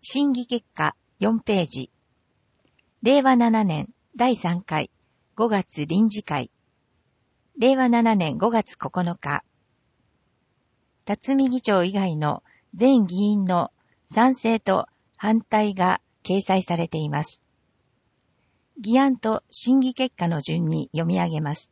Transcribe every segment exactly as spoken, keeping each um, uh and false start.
審議結果よんページ。れいわななねんだいさんかいごがつ臨時会。れいわななねんごがつここのか。辰巳議長以外の全議員の賛成と反対が掲載されています。議案と審議結果の順に読み上げます。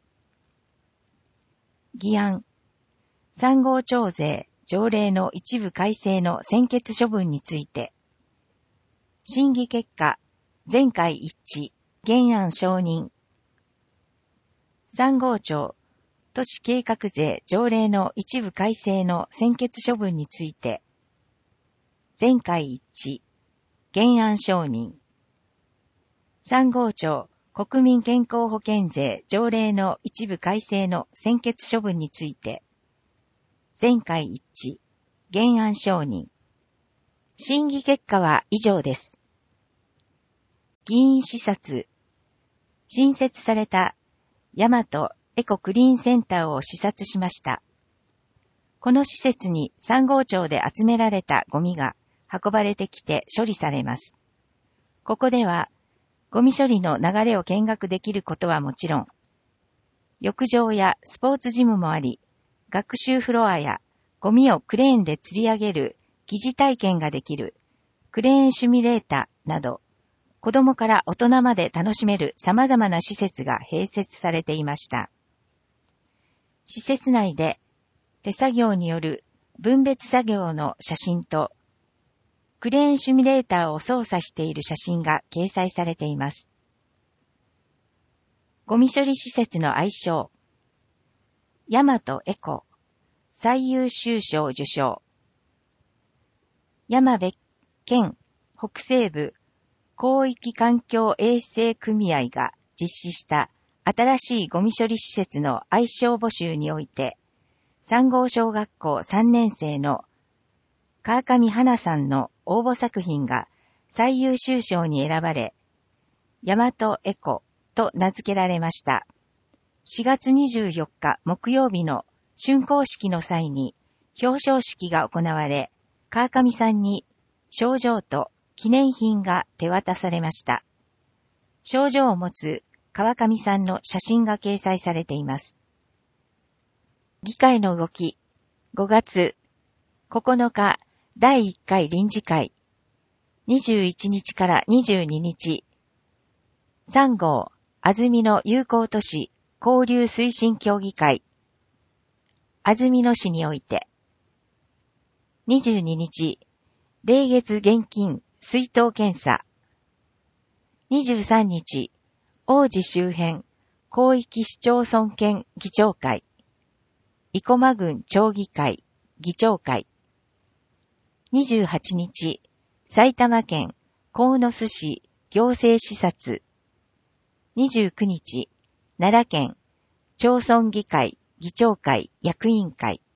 議案。さん号徴税条例の一部改正の専決処分について。審議結果、全会一致、原案承認。さん号庁、都市計画税条例の一部改正の専決処分について。全会一致、原案承認。さん号庁、国民健康保険税条例の一部改正の専決処分について。全会一致、原案承認。審議結果は以上です。議員視察。新設された大和エコクリーンセンターを視察しました。この施設にさん号庁で集められたゴミが運ばれてきて処理されます。ここではゴミ処理の流れを見学できることはもちろん、浴場やスポーツジムもあり、学習フロアやゴミをクレーンで吊り上げる疑似体験ができるクレーンシミュレーターなど、子供から大人まで楽しめる様々な施設が併設されていました。施設内で手作業による分別作業の写真と、クレーンシミュレーターを操作している写真が掲載されています。ゴミ処理施設の愛称。大和エコ最優秀賞受賞。山辺県北西部広域環境衛生組合が実施した新しいゴミ処理施設の愛称募集において、さん号小学校さんねん生の川上花さんの応募作品が最優秀賞に選ばれ、大和エコと名付けられました。しがつにじゅうよっか木曜日の竣工式の際に表彰式が行われ、川上さんに賞状と記念品が手渡されました。賞状を持つ川上さんの写真が掲載されています。議会の動き、ごがつここのかだいいっかい臨時会、にじゅういちにちからにじゅうににち、さん号安曇野友好都市交流推進協議会、安曇野市において、にじゅうににち、霊月現金水筒検査、にじゅうさんにち、王子周辺広域市町村県議長会、生駒郡町議会議長会、にじゅうはちにち、埼玉県鴻巣市行政視察、にじゅうくにち、奈良県町村議会議長会役員会、